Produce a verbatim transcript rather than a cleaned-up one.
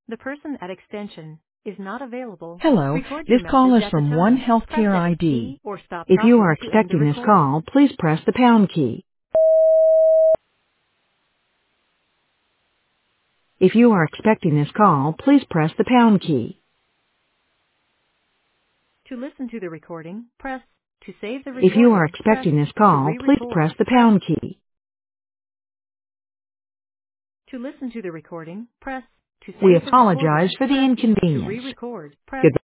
The person at extension is not available. Hello, Record your this call message is at the from One tone. Press Healthcare any I D. key or stop If you are talking to end the expecting this recording. call, please press the pound key. If you are expecting this call, please press the pound key. To listen to the recording, press. To save the If you are recording, press. expecting this To call, please press re-record, the press. pound key. To listen to the recording, press. To We save the apologize recording, for the press. To inconvenience. re-record, press. Goodbye.